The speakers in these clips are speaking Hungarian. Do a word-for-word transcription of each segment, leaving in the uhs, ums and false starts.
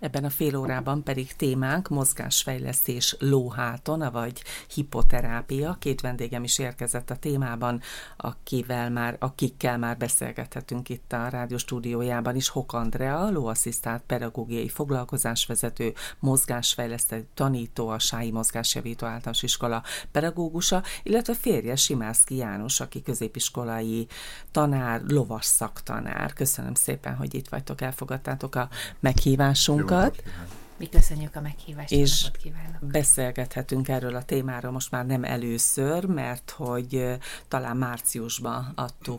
Ebben a fél órában pedig témánk mozgásfejlesztés lóháton, vagy hipoterápia. Két vendégem is érkezett a témában, akivel már, akikkel már beszélgethetünk itt a rádió stúdiójában is. Hok Andrea, lóasszisztált pedagógiai foglalkozásvezető, mozgásfejlesztő tanító, a Sályi Mozgásjavító Általános Iskola pedagógusa, illetve férje Simászky János, aki középiskolai tanár, lovas szaktanár. Köszönöm szépen, hogy itt vagytok, elfogadtátok a meghívásunkat. Mi köszönjük a meghívást, és beszélgethetünk erről a témáról most már nem először, mert hogy talán márciusban adtuk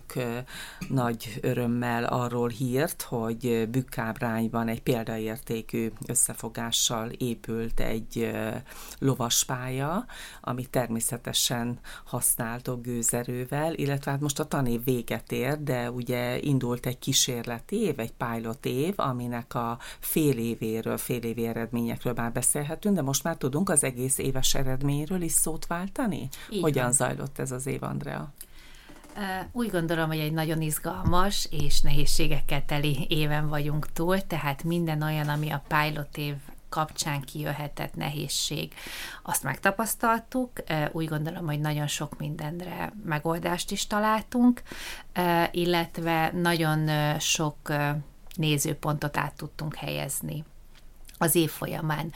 nagy örömmel arról hírt, hogy Bükkábrányban egy példaértékű összefogással épült egy lovaspálya, ami természetesen használtok gőzerővel, illetve hát most a tanév véget ér, de ugye indult egy kísérleti év, egy pilot év, aminek a fél évéről, fél évi eredményekről már beszélhetünk, de most már tudunk az egész éves eredményről is szót váltani? Így Hogyan van. Zajlott ez az év, Andrea? Úgy gondolom, hogy egy nagyon izgalmas és nehézségekkel teli éven vagyunk túl, tehát minden olyan, ami a pilot év kapcsán kijöhetett nehézség, azt megtapasztaltuk. Úgy gondolom, hogy nagyon sok mindenre megoldást is találtunk, illetve nagyon sok nézőpontot át tudtunk helyezni az év folyamán.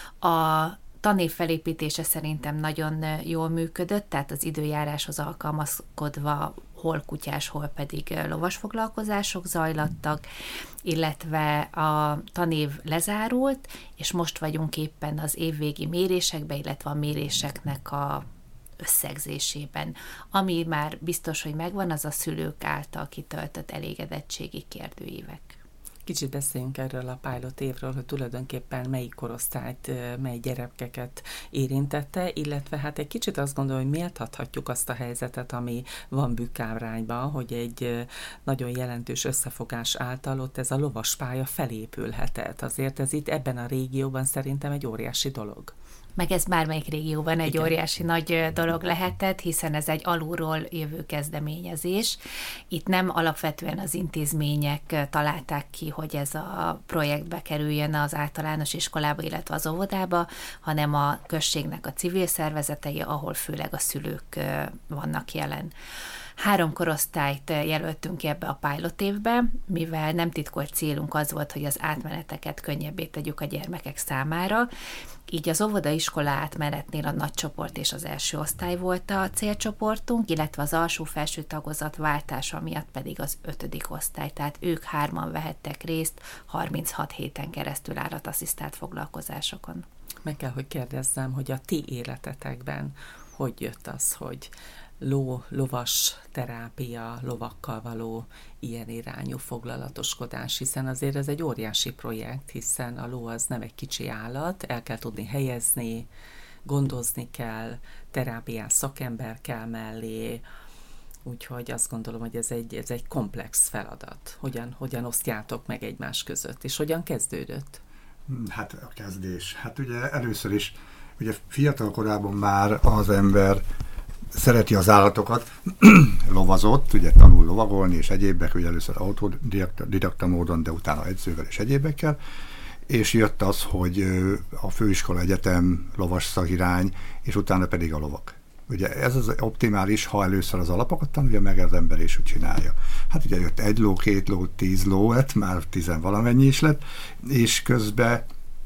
A tanév felépítése szerintem nagyon jól működött, tehát az időjáráshoz alkalmazkodva hol kutyás, hol pedig lovas foglalkozások zajlattak, illetve a tanév lezárult, és most vagyunk éppen az évvégi mérésekben, illetve a méréseknek a összegzésében. Ami már biztos, hogy megvan, az a szülők által kitöltött elégedettségi kérdőívek. Kicsit beszéljünk erről a pilot évről, hogy tulajdonképpen melyik korosztályt, mely gyerekeket érintette, illetve hát egy kicsit azt gondolom, hogy méltathatjuk azt a helyzetet, ami van Bükkábrányban, hogy egy nagyon jelentős összefogás által ott ez a lovaspálya felépülhetett. Azért ez itt ebben a régióban szerintem egy óriási dolog. Meg ez bármelyik régióban egy Igen. óriási nagy dolog lehetett, hiszen ez egy alulról jövő kezdeményezés. Itt nem alapvetően az intézmények találták ki, hogy ez a projektbe kerüljön az általános iskolába, illetve az óvodába, hanem a községnek a civil szervezetei, ahol főleg a szülők vannak jelen. Három korosztályt jelöltünk ki ebbe a pilot évbe, mivel nem titkolt célunk az volt, hogy az átmeneteket könnyebbé tegyük a gyermekek számára. Így az óvodaiskola átmenetnél a nagycsoport és az első osztály volt a célcsoportunk, illetve az alsó-felső tagozat váltása miatt pedig az ötödik osztály. Tehát ők hárman vehettek részt harminchat héten keresztül állatasszisztált foglalkozásokon. Meg kell, hogy kérdezzem, hogy a ti életetekben hogy jött az, hogy ló, lovas terápia, lovakkal való ilyen irányú foglalatoskodás, hiszen azért ez egy óriási projekt, hiszen a ló az nem egy kicsi állat, el kell tudni helyezni, gondozni kell, terápiás szakember kell mellé, úgyhogy azt gondolom, hogy ez egy, ez egy komplex feladat. Hogyan, hogyan osztjátok meg egymás között, és hogyan kezdődött? Hát a kezdés. Hát ugye először is, ugye fiatal korában már az ember szereti az állatokat, lovazott, ugye tanul lovagolni és egyébek, ugye először autodidakta módon, de utána edzővel és egyébekkel, és jött az, hogy a főiskola, egyetem, lovas szakirány, és utána pedig a lovak. Ugye ez az optimális, ha először az alapokat tanulja, meg az ember is úgy csinálja. Hát ugye jött egy ló, két ló, tíz ló lett, már tizen valamennyi is lett, és közben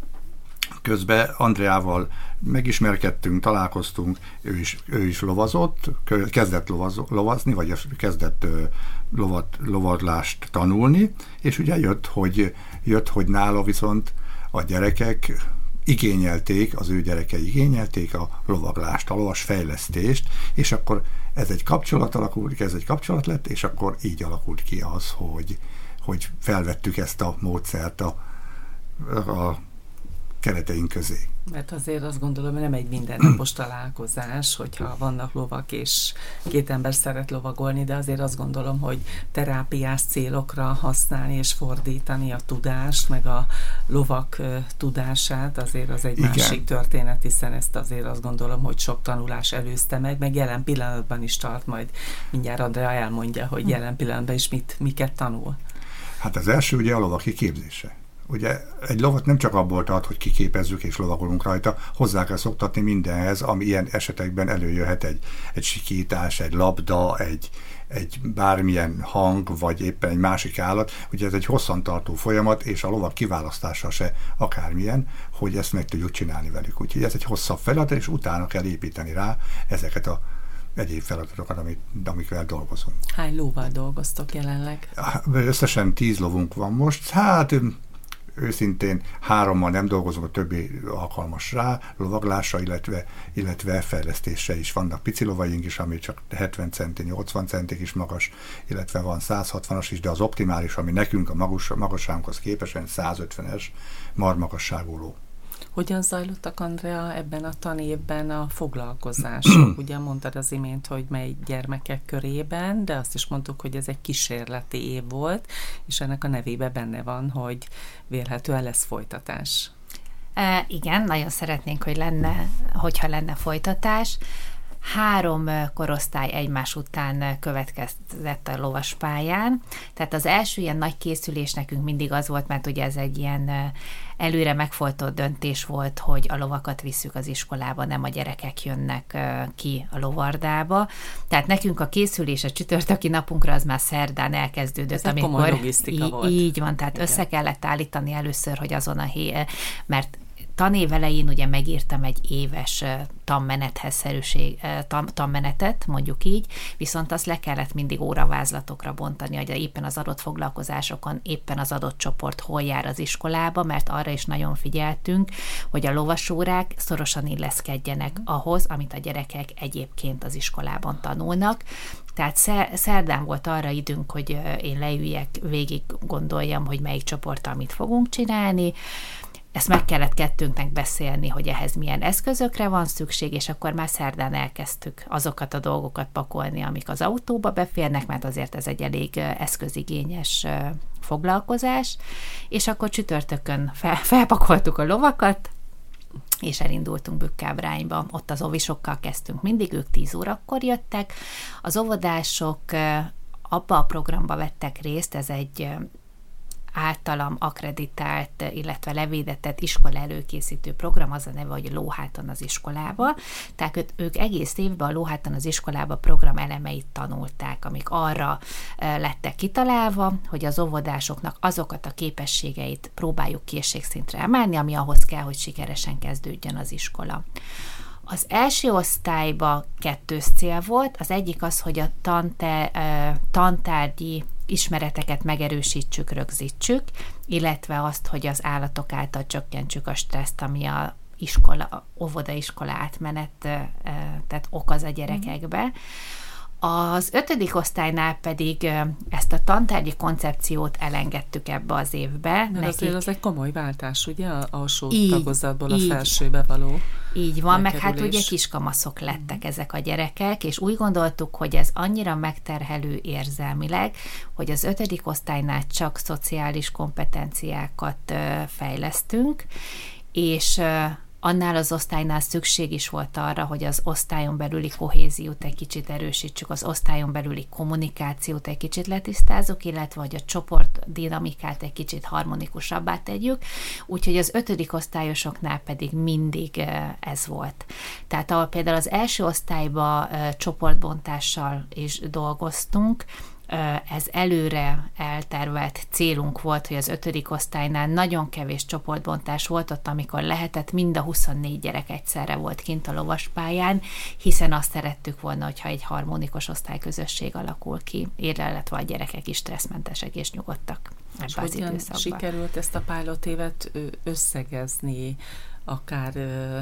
Közben Andreával megismerkedtünk, találkoztunk, ő is, ő is lovazott, kezdett lovaz, lovazni, vagy kezdett lovat, lovadlást tanulni, és ugye jött hogy, jött, hogy nála viszont a gyerekek igényelték, az ő gyerekei igényelték a lovaglást, a lovas fejlesztést, és akkor ez egy kapcsolat alakult ki, ez egy kapcsolat lett, és akkor így alakult ki az, hogy, hogy felvettük ezt a módszert a, a kereteink közé. Mert azért azt gondolom, hogy nem egy mindennapos találkozás, hogyha vannak lovak, és két ember szeret lovagolni, de azért azt gondolom, hogy terápiás célokra használni és fordítani a tudást, meg a lovak tudását, azért az egy Igen. másik történet, hiszen ezt azért azt gondolom, hogy sok tanulás előzte meg, meg jelen pillanatban is tart, majd mindjárt Andrea elmondja, hogy jelen pillanatban is mit, miket tanul. Hát az első ugye a lovaki képzése. ugye egy lovat nem csak abból tart, hogy kiképezzük és lovagolunk rajta, hozzá kell szoktatni mindenhez, ami ilyen esetekben előjöhet, egy, egy sikítás, egy labda, egy, egy bármilyen hang, vagy éppen egy másik állat. Ugye ez egy hosszantartó folyamat, és a lovak kiválasztása se akármilyen, hogy ezt meg tudjuk csinálni velük. Úgyhogy ez egy hosszabb feladat, és utána kell építeni rá ezeket a egyéb feladatokat, amit, amikvel dolgozunk. Hány lóval dolgoztok jelenleg? Összesen tíz lovunk van most. Hát őszintén hárommal nem dolgozunk, a többi alkalmas rá, lovaglásra, illetve, illetve fejlesztésre is. Vannak pici lovaink is, ami csak hetven centi, nyolcvan centig is magas, illetve van száz hatvanas is, de az optimális, ami nekünk a magas, magasságunkhoz képesen száz ötvenes marmagasságú ló. Hogyan zajlottak, Andrea, ebben a tanévben a foglalkozások? Ugye mondtad az imént, hogy mely gyermekek körében, de azt is mondtuk, hogy ez egy kísérleti év volt, és ennek a nevében benne van, hogy vélhetően lesz folytatás. E, igen, nagyon szeretnénk, hogy lenne, hogyha lenne folytatás. Három korosztály egymás után következett a lovaspályán. Tehát az első ilyen nagy készülés nekünk mindig az volt, mert ugye ez egy ilyen előre megfolytott döntés volt, hogy a lovakat visszük az iskolába, nem a gyerekek jönnek ki a lovardába. Tehát nekünk a készülés a csütörtöki napunkra az már szerdán elkezdődött. Ez amikor komoly logisztika í- volt. Így van, tehát igen. Össze kellett állítani először, hogy azon a hé, mert tanév elején ugye megírtam egy éves tanmenethez szerűség, tan, tanmenetet, mondjuk így, viszont azt le kellett mindig óravázlatokra bontani, hogy éppen az adott foglalkozásokon, éppen az adott csoport hol jár az iskolába, mert arra is nagyon figyeltünk, hogy a lovasórák szorosan illeszkedjenek ahhoz, amit a gyerekek egyébként az iskolában tanulnak. Tehát szerdán volt arra időnk, hogy én leüljek, végig gondoljam, hogy melyik csoporttal mit fogunk csinálni. Ezt meg kellett kettőnknek beszélni, hogy ehhez milyen eszközökre van szükség, és akkor már szerdán elkezdtük azokat a dolgokat pakolni, amik az autóba beférnek, mert azért ez egy elég eszközigényes foglalkozás, és akkor csütörtökön fel, felpakoltuk a lovakat, és elindultunk Bükkábrányba. Ott az ovisokkal kezdtünk mindig, ők tíz órakor jöttek. Az óvodások abba a programba vettek részt, ez egy általam akkreditált, illetve levédetett iskola előkészítő program, az a neve, hogy Lóháton az iskolába. Tehát ők egész évben a Lóháton az iskolába program elemeit tanulták, amik arra lettek kitalálva, hogy az óvodásoknak azokat a képességeit próbáljuk készségszintre emelni, ami ahhoz kell, hogy sikeresen kezdődjön az iskola. Az első osztályban kettős cél volt, az egyik az, hogy a tante, tantárgyi ismereteket megerősítsük, rögzítsük, illetve azt, hogy az állatok által csökkentsük a stresszt, ami a iskola, óvodaiskola átmenet, tehát okoz a gyerekekbe. Az ötödik osztálynál pedig ezt a tantárgyi koncepciót elengedtük ebbe az évbe. Mert Nekik... azért az egy komoly váltás, ugye? A alsó így, tagozatból így, a felsőbe való. Így van, meg hát ugye kiskamaszok lettek ezek a gyerekek, és úgy gondoltuk, hogy ez annyira megterhelő érzelmileg, hogy az ötödik osztálynál csak szociális kompetenciákat fejlesztünk, és annál az osztálynál szükség is volt arra, hogy az osztályon belüli kohéziót egy kicsit erősítsük, az osztályon belüli kommunikációt egy kicsit letisztázzuk, illetve hogy a csoport dinamikát egy kicsit harmonikusabbá tegyük, úgyhogy az ötödik osztályosoknál pedig mindig ez volt. Tehát ahol például az első osztályban csoportbontással is dolgoztunk, ez előre eltervelt célunk volt, hogy az ötödik osztálynál nagyon kevés csoportbontás volt ott, amikor lehetett, mind a huszonnégy gyerek egyszerre volt kint a lovaspályán, hiszen azt szerettük volna, hogyha egy harmonikus osztályközösség alakul ki, illetve a gyerekek is stresszmentesek és nyugodtak és ebbe az időszakban. Sikerült ezt a pilot évet összegezni, akár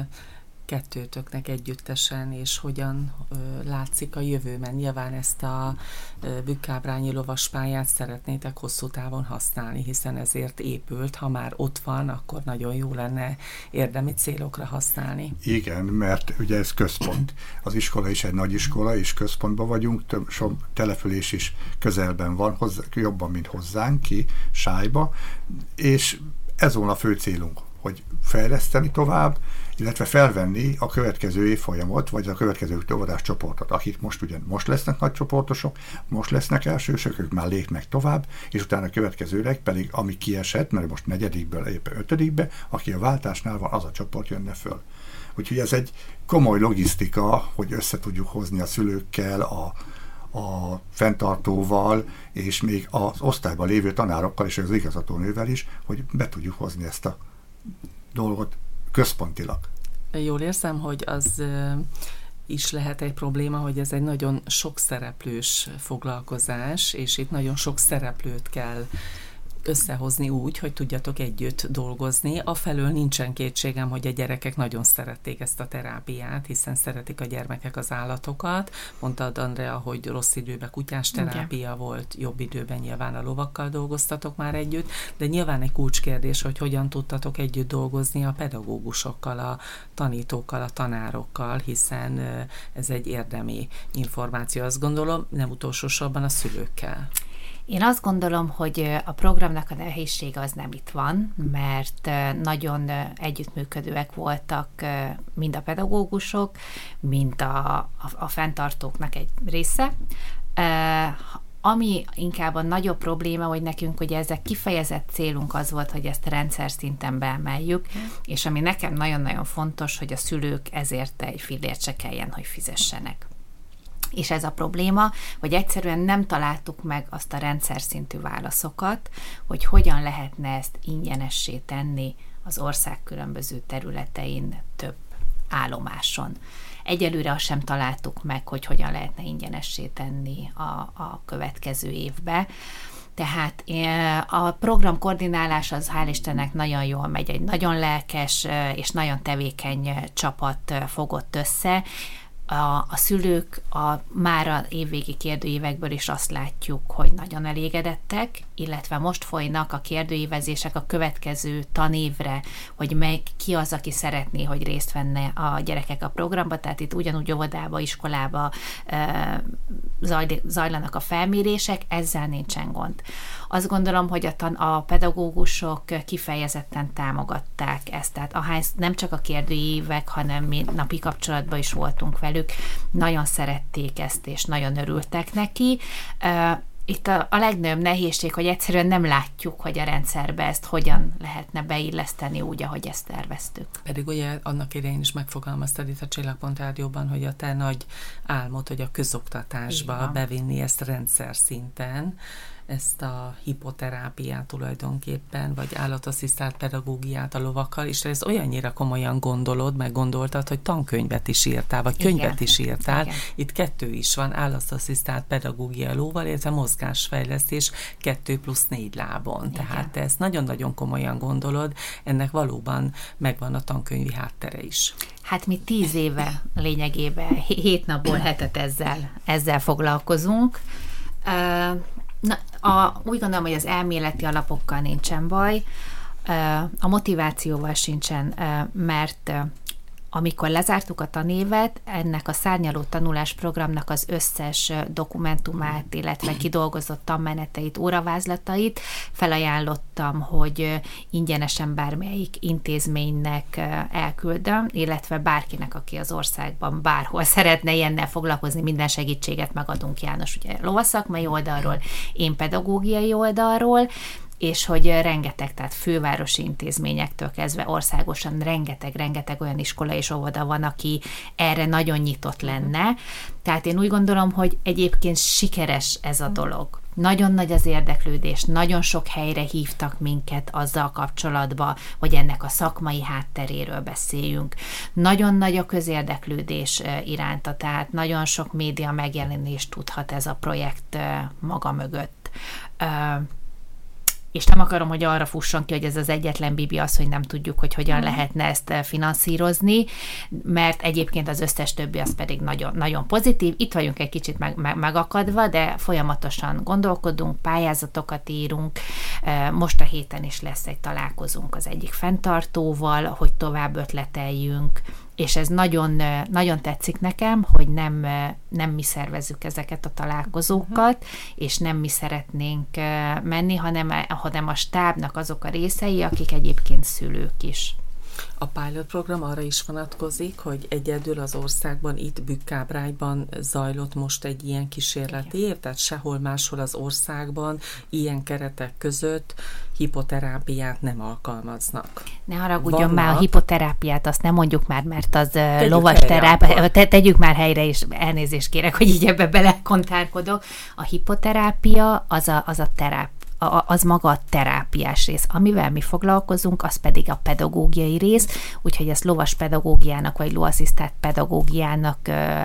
kettőtöknek együttesen, és hogyan ö, látszik a jövőben. Nyilván ezt a ö, bükkábrányi lovaspályát szeretnétek hosszú távon használni, hiszen ezért épült. Ha már ott van, akkor nagyon jó lenne érdemi célokra használni. Igen, mert ugye ez központ. Az iskola is egy nagy iskola, és központban vagyunk, több, sok település is közelben van, hozzá, jobban, mint hozzánk ki, Sájba, és ez volna a fő célunk, hogy fejleszteni tovább, illetve felvenni a következő évfolyamot, vagy a következő óvodás csoportot, akik most ugyan most lesznek nagy csoportosok, most lesznek elsősök, ők már lépnek tovább, és utána következőleg pedig, ami kiesett, mert most negyedikből éppen ötödikbe, aki a váltásnál van, az a csoport jönne föl. Úgyhogy ez egy komoly logisztika, hogy össze tudjuk hozni a szülőkkel, a, a fenntartóval, és még az osztályban lévő tanárokkal és az igazgatónővel is, hogy be tudjuk hozni ezt a dolgot központilag. Jól érzem, hogy az is lehet egy probléma, hogy ez egy nagyon sok szereplős foglalkozás, és itt nagyon sok szereplőt kell összehozni úgy, hogy tudjatok együtt dolgozni. Afelől nincsen kétségem, hogy a gyerekek nagyon szerették ezt a terápiát, hiszen szeretik a gyermekek az állatokat. Mondtad, Andrea, hogy rossz időben kutyás terápia okay. volt, jobb időben nyilván a lovakkal dolgoztatok már együtt, de nyilván egy kulcskérdés, hogy hogyan tudtatok együtt dolgozni a pedagógusokkal, a tanítókkal, a tanárokkal, hiszen ez egy érdemi információ, azt gondolom, nem utolsó sorban a szülőkkel. Én azt gondolom, hogy a programnak a nehézsége az nem itt van, mert nagyon együttműködőek voltak mind a pedagógusok, mind a, a, a fenntartóknak egy része. Ami inkább a nagyobb probléma, hogy nekünk ugye ezek kifejezett célunk az volt, hogy ezt rendszer szinten beemeljük, és ami nekem nagyon-nagyon fontos, hogy a szülők ezért egy fillért se kelljen, hogy fizessenek. És ez a probléma, hogy egyszerűen nem találtuk meg azt a rendszer szintű válaszokat, hogy hogyan lehetne ezt ingyenessé tenni az ország különböző területein több állomáson. Egyelőre azt sem találtuk meg, hogy hogyan lehetne ingyenessé tenni a, a következő évbe. Tehát a program koordinálás az hál' Istennek nagyon jól megy, egy nagyon lelkes és nagyon tevékeny csapat fogott össze. A, a szülők a már a évvégi kérdőívekből is azt látjuk, hogy nagyon elégedettek, illetve most folynak a kérdőívezések a következő tanévre, hogy meg ki az, aki szeretné, hogy részt venne a gyerekek a programba, tehát itt ugyanúgy óvodába, iskolába e, zaj, zajlanak a felmérések, ezzel nincsen gond. Azt gondolom, hogy a, tan- a pedagógusok kifejezetten támogatták ezt, tehát ahány, nem csak a kérdőívek, hanem mi napi kapcsolatban is voltunk velük, nagyon szerették ezt, és nagyon örültek neki. Itt a, a legnagyobb nehézség, hogy egyszerűen nem látjuk, hogy a rendszerbe ezt hogyan lehetne beilleszteni úgy, ahogy ezt terveztük. Pedig ugye annak idején is megfogalmaztad itt a Csillagpont Rádióban, hogy a te nagy álmod, hogy a közoktatásba bevinni ezt rendszer szinten, ezt a hipoterápiát tulajdonképpen, vagy állatasszisztált pedagógiát a lovakkal, és ez olyannyira komolyan gondolod, meg gondoltad, hogy tankönyvet is írtál, vagy könyvet Igen. is írtál. Igen. Itt kettő is van, állatasszisztált pedagógia lóval, illetve mozgásfejlesztés kettő plusz négy lábon. Igen. Tehát te ezt nagyon-nagyon komolyan gondolod, ennek valóban megvan a tankönyvi háttere is. Hát mi tíz éve lényegében hét napból hetet ezzel, ezzel foglalkozunk. Uh, Na, a, úgy gondolom, hogy az elméleti alapokkal nincsen baj, a motivációval sincsen, mert amikor lezártuk a tanévet, ennek a szárnyaló tanulás programnak az összes dokumentumát, illetve kidolgozott tanmeneteit, óravázlatait felajánlottam, hogy ingyenesen bármelyik intézménynek elküldöm, illetve bárkinek, aki az országban bárhol szeretne ilyennel foglalkozni, minden segítséget megadunk, János ugye lovaszakmai oldalról, én pedagógiai oldalról, és hogy rengeteg, tehát fővárosi intézményektől kezdve országosan rengeteg-rengeteg olyan iskola és óvoda van, aki erre nagyon nyitott lenne. Tehát én úgy gondolom, hogy egyébként sikeres ez a dolog. Nagyon nagy az érdeklődés, nagyon sok helyre hívtak minket azzal kapcsolatba, hogy ennek a szakmai hátteréről beszéljünk. Nagyon nagy a közérdeklődés iránta, tehát nagyon sok média megjelenést tudhat ez a projekt maga mögött. És nem akarom, hogy arra fusson ki, hogy ez az egyetlen bibi az, hogy nem tudjuk, hogy hogyan lehetne ezt finanszírozni, mert egyébként az összes többi az pedig nagyon, nagyon pozitív. Itt vagyunk egy kicsit meg, meg, megakadva, de folyamatosan gondolkodunk, pályázatokat írunk. Most a héten is lesz egy találkozunk az egyik fenntartóval, hogy tovább ötleteljünk, és ez nagyon, nagyon tetszik nekem, hogy nem, nem mi szervezzük ezeket a találkozókat, uh-huh. és nem mi szeretnénk menni, hanem, hanem a stábnak azok a részei, akik egyébként szülők is. A pilot program arra is vonatkozik, hogy egyedül az országban, itt Bükk-Kábrágyban zajlott most egy ilyen kísérleti év, tehát sehol máshol az országban ilyen keretek között hipoterápiát nem alkalmaznak. Ne haragudjon Vannak. már, a hipoterápiát azt nem mondjuk már, mert az Tegyük lovas terápia, te, tegyük már helyre, és elnézést kérek, hogy így ebbe belekontárkodok. A hipoterápia az a, az a terápia, az maga a terápiás rész. Amivel mi foglalkozunk, az pedig a pedagógiai rész, úgyhogy ezt lovas pedagógiának, vagy lóasszisztált pedagógiának ö,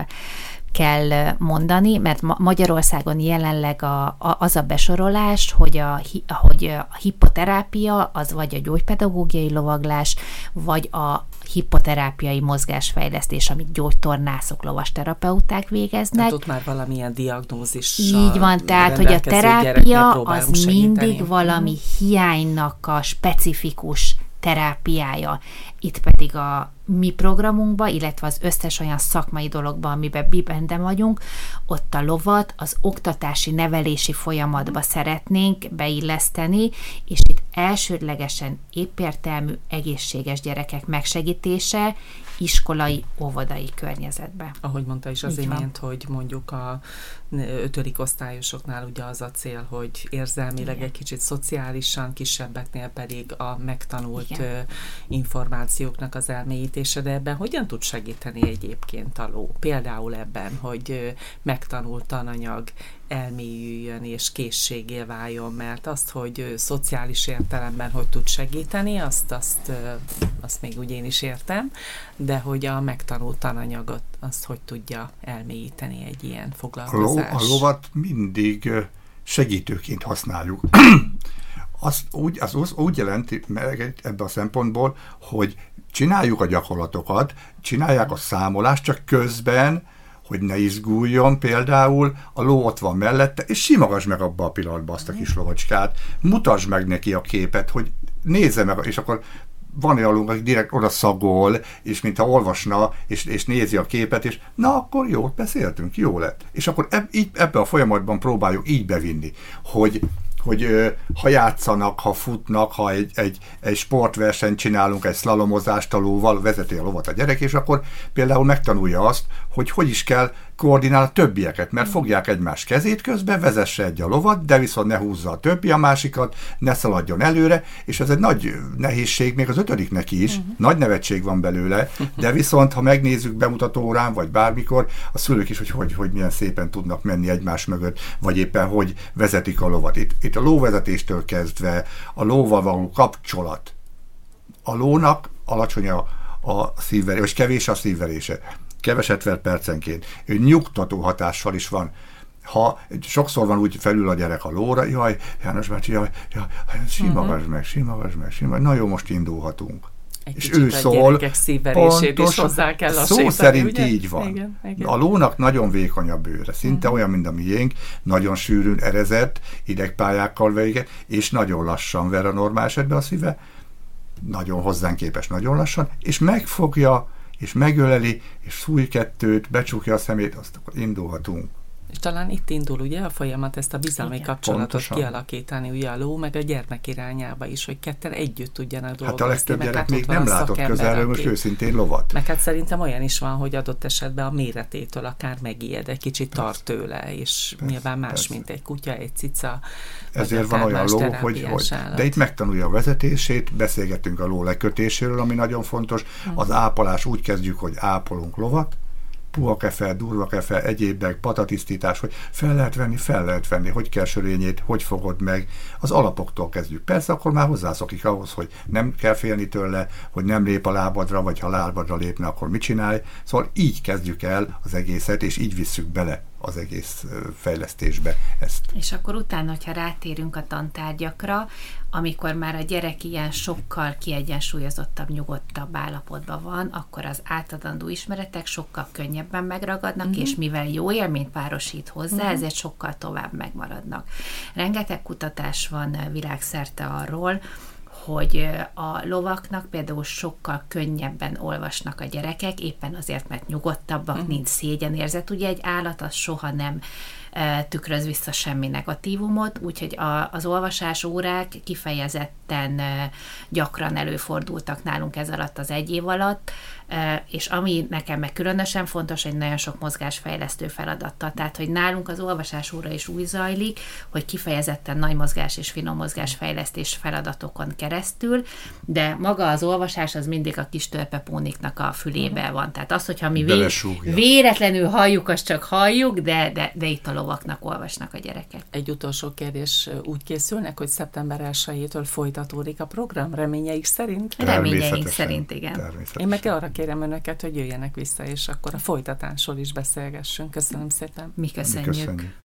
kell mondani, mert Magyarországon jelenleg a, a, az a besorolás, hogy a, hogy a hipoterápia az vagy a gyógypedagógiai lovaglás, vagy a hipoterápiai mozgásfejlesztés, amit gyógytornászok, lovasterapeuták végeznek. Tehát ott már valamilyen diagnózissal így van, tehát, hogy a terápia az mindig valami hiánynak a specifikus terápiája. Itt pedig a mi programunkban, illetve az összes olyan szakmai dologban, amiben mi benne vagyunk, ott a lovat az oktatási, nevelési folyamatba szeretnénk beilleszteni, és itt elsődlegesen éppértelmű, egészséges gyerekek megsegítése iskolai, óvodai környezetben. Ahogy mondta is az Így imént, van. Hogy mondjuk a ötödik osztályosoknál ugye az a cél, hogy érzelmileg Igen. egy kicsit szociálisan, kisebbeknél pedig a megtanult Igen. információknak az elmélyítése, de ebben hogyan tud segíteni egyébként a ló? Például ebben, hogy megtanult tananyag elmélyüljön és készségé váljon, mert azt, hogy szociális értelemben hogy tud segíteni, azt, azt, azt még úgy én is értem, de hogy a megtanult tananyagot, azt hogy tudja elmélyíteni egy ilyen foglalkozás. A, ló, a lovat mindig segítőként használjuk. Azt úgy, az úgy jelenti meg ebben a szempontból, hogy csináljuk a gyakorlatokat, csinálják a számolást, csak közben, hogy ne izguljon például, a ló ott van mellette, és simogasd meg abba a pillanatban azt a kis lovacskát, mutasd meg neki a képet, hogy nézze meg, és akkor van olyan ló, aki direkt oda szagol, és mintha olvasna, és, és nézi a képet, és na, akkor jó, beszéltünk, jó lett. És akkor eb, így, ebbe a folyamatban próbáljuk így bevinni, hogy hogy ö, ha játszanak, ha futnak, ha egy, egy, egy sportversenyt csinálunk, egy szlalomozást a lóval, vezeti a lovat a gyerek, és akkor például megtanulja azt, hogy hogy is kell koordinálni a többieket, mert fogják egymás kezét közben, vezesse egy a lovat, de viszont ne húzza a többi a másikat, ne szaladjon előre, és ez egy nagy nehézség még az ötödiknek is, uh-huh. nagy nevetség van belőle, de viszont, ha megnézzük bemutató órán, vagy bármikor, a szülők is, hogy, hogy, hogy milyen szépen tudnak menni egymás mögött, vagy éppen hogy vezetik a lovat. Itt, itt a lóvezetéstől kezdve a lóval való kapcsolat. A lónak alacsony a, a szívverése, vagy kevés a szívverése. Keveset ver percenként. Ő nyugtató hatással is van. Ha sokszor van úgy felül a gyerek a lóra, jaj, János bácsi, jaj, jaj, simogasd uh-huh. meg, simogasd meg, simogasd meg, na jó, most indulhatunk. Egy és ő szól, pontos, hozzá kell szó sétani, szerint ugye? így van. Igen, igen. A lónak nagyon vékony a bőre, szinte uh-huh. olyan, mint a miénk, nagyon sűrűn erezett, idegpályákkal vége, és nagyon lassan ver a normál esetben a szíve, nagyon hozzánk képes, nagyon lassan, és megfogja, és megöleli, és szúj kettőt, becsukja a szemét, azt akkor indulhatunk. És talán itt indul ugye a folyamat, ezt a bizalmi Igen. kapcsolatot Pontosan. kialakítani ugye a ló, meg a gyermek irányába is, hogy ketten együtt tudjanak dolgozni. Hát a legtöbb gyerek hát még nem látott közelről, most őszintén lovat. Meg hát szerintem olyan is van, hogy adott esetben a méretétől akár megijed, egy kicsit tart tőle, és persze, nyilván más, persze. mint egy kutya, egy cica. Ezért van olyan ló, hogy, hogy de itt megtanulja a vezetését, beszélgetünk a ló lekötéséről, ami nagyon fontos. Hmm. Az ápolás úgy kezdjük, hogy ápolunk lovat, puha kefe, durva kefe, egyébek, patatisztítás, hogy fel lehet venni, fel lehet venni, hogy kell sörényét, hogy fogod meg. Az alapoktól kezdjük. Persze akkor már hozzászokik ahhoz, hogy nem kell félni tőle, hogy nem lép a lábadra, vagy ha lábadra lépne, akkor mit csinálj. Szóval így kezdjük el az egészet, és így visszük bele az egész fejlesztésbe ezt. És akkor utána, hogyha rátérünk a tantárgyakra, amikor már a gyerek ilyen sokkal kiegyensúlyozottabb, nyugodtabb állapotban van, akkor az átadandó ismeretek sokkal könnyebben megragadnak, uh-huh. és mivel jó élményt párosít hozzá, uh-huh. ezért sokkal tovább megmaradnak. Rengeteg kutatás van világszerte arról, hogy a lovaknak például sokkal könnyebben olvasnak a gyerekek, éppen azért, mert nyugodtabbak, uh-huh. nincs szégyenérzet. Ugye egy állat az soha nem tükröz vissza semmi negatívumot, úgyhogy a, az olvasás órák kifejezetten gyakran előfordultak nálunk ez alatt az egy év alatt, és ami nekem meg különösen fontos, hogy nagyon sok mozgásfejlesztő feladatta, tehát hogy nálunk az olvasás óra is úgy zajlik, hogy kifejezetten nagy mozgás és finom mozgásfejlesztés feladatokon keresztül, de maga az olvasás az mindig a kis törpepóniknak a fülébe van. Tehát az, hogyha mi vé- véletlenül halljuk, azt csak halljuk, de, de, de itt a lovaknak olvasnak a gyerekek. Egy utolsó kérdés, úgy készülnek, hogy szeptember elsejétől folytatódik a program, reményeik szerint? Reményeink szerint, igen. Én meg arra kérem önöket, hogy jöjjenek vissza, és akkor a folytatásról is beszélgessünk. Köszönöm szépen. Mi köszönjük. Mi köszönjük.